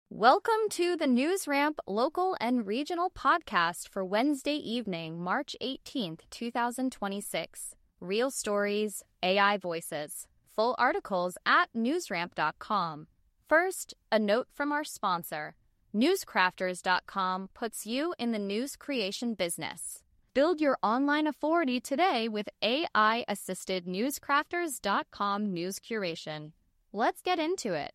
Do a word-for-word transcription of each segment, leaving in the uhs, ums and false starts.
Welcome to the NewsRamp local and regional podcast for Wednesday evening, March eighteenth, twenty twenty-six. Real stories, A I voices. Full articles at newsramp dot com. First, a note from our sponsor. newscrafters dot com puts you in the news creation business. Build your online authority today with A I-assisted newscrafters dot com news curation. Let's get into it.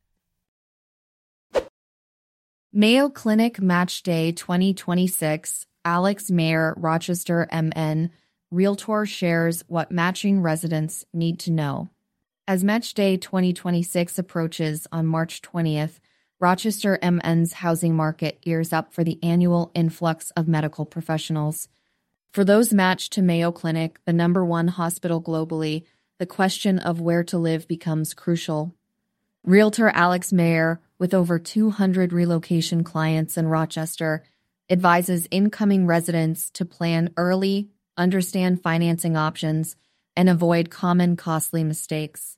Mayo Clinic Match Day twenty twenty-six, Alex Mayer, Rochester, M N, Realtor shares what matching residents need to know. As Match Day twenty twenty-six approaches on March twentieth, Rochester M N's housing market gears up for the annual influx of medical professionals. For those matched to Mayo Clinic, the number one hospital globally, the question of where to live becomes crucial. Realtor Alex Mayer, with over two hundred relocation clients in Rochester, advises incoming residents to plan early, understand financing options, and avoid common costly mistakes.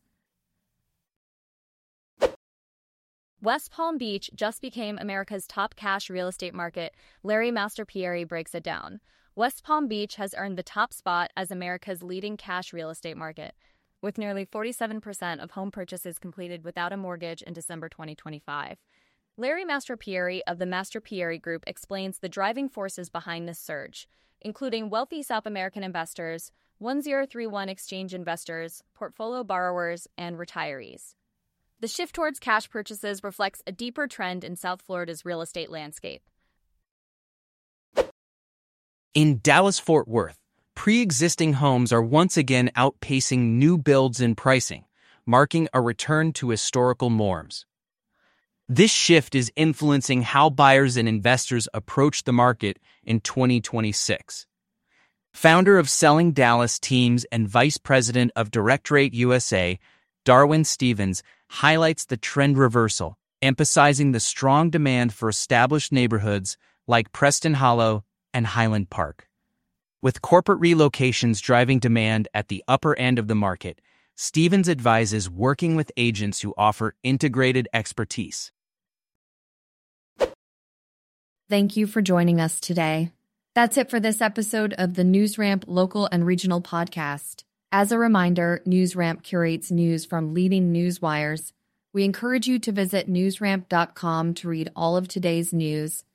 West Palm Beach just became America's top cash real estate market. Larry Mastropieri breaks it down. West Palm Beach has earned the top spot as America's leading cash real estate market, with nearly forty-seven percent of home purchases completed without a mortgage in December twenty twenty-five. Larry Mastropieri of the Mastropieri Group explains the driving forces behind this surge, including wealthy South American investors, one zero three one exchange investors, portfolio borrowers, and retirees. The shift towards cash purchases reflects a deeper trend in South Florida's real estate landscape. In Dallas-Fort Worth, pre-existing homes are once again outpacing new builds in pricing, marking a return to historical norms. This shift is influencing how buyers and investors approach the market in twenty twenty-six. Founder of Selling Dallas Teams and Vice President of Directorate U S A, Darwin Stevens, highlights the trend reversal, emphasizing the strong demand for established neighborhoods like Preston Hollow and Highland Park. With corporate relocations driving demand at the upper end of the market, Stevens advises working with agents who offer integrated expertise. Thank you for joining us today. That's it for this episode of the NewsRamp Local and Regional Podcast. As a reminder, NewsRamp curates news from leading news wires. We encourage you to visit newsramp dot com to read all of today's news,